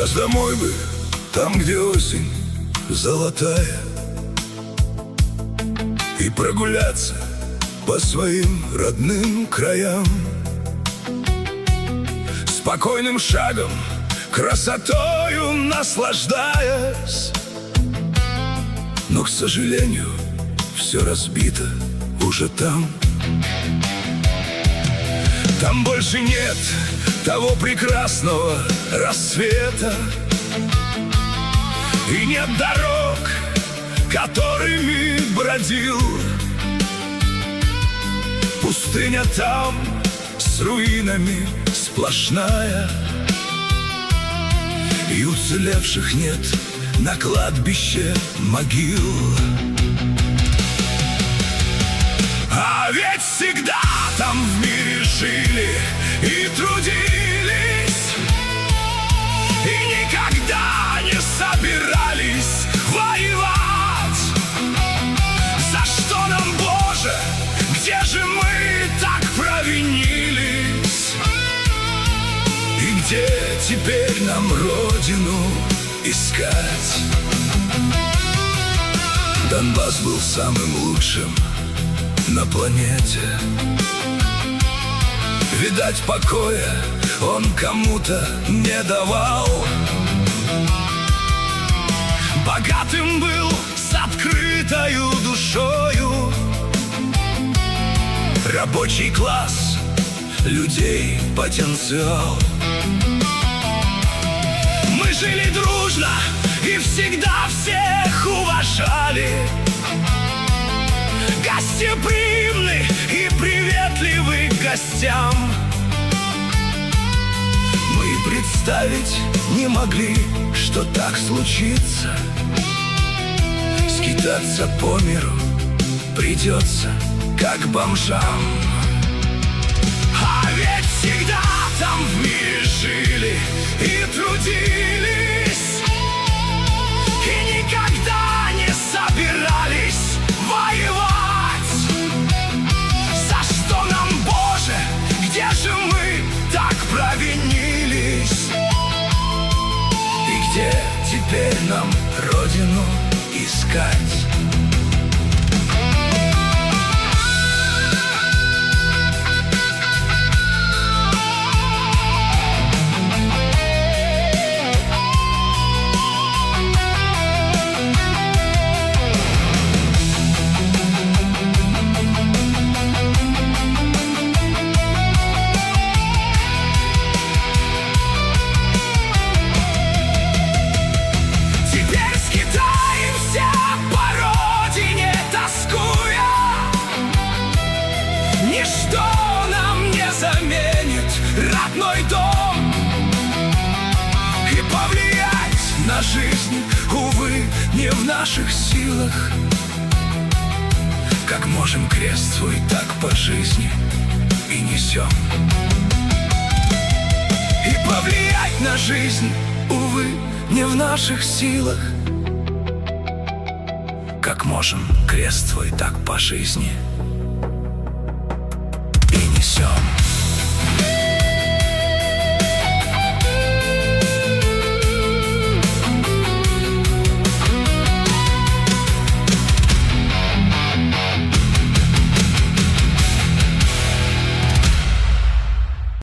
Сейчас домой бы, там, где осень золотая, и прогуляться по своим родным краям. Спокойным шагом, красотою наслаждаясь. Но, к сожалению, все разбито уже там. Там больше нет того прекрасного рассвета, и нет дорог, которыми бродил. Пустыня там с руинами сплошная, и уцелевших нет на кладбище могил. А ведь всегда там в мире жили и трудились, и никогда не собирались воевать. За что нам, Боже, где же мы так провинились? И где теперь нам родину искать? Донбасс был самым лучшим на планете. Видать, покоя он кому-то не давал. Богатым был с открытою душою, рабочий класс, людей потенциал. Мы жили дружно и всегда всех уважали, гостеприимны и приветливы к гостям. Мы и представить не могли, что так случится. Скитаться по миру придется, как бомжам. А ведь всегда там в мире жили и трудились, и никогда не собирались воевать. За что нам, Боже, где же мы так провинились? И где теперь нам родину искать? Ничто нам не заменит родной дом, и повлиять на жизнь, увы, не в наших силах. Как можем, крест свой так по жизни и несем. И повлиять на жизнь, увы, не в наших силах. Как можем, крест свой так по жизни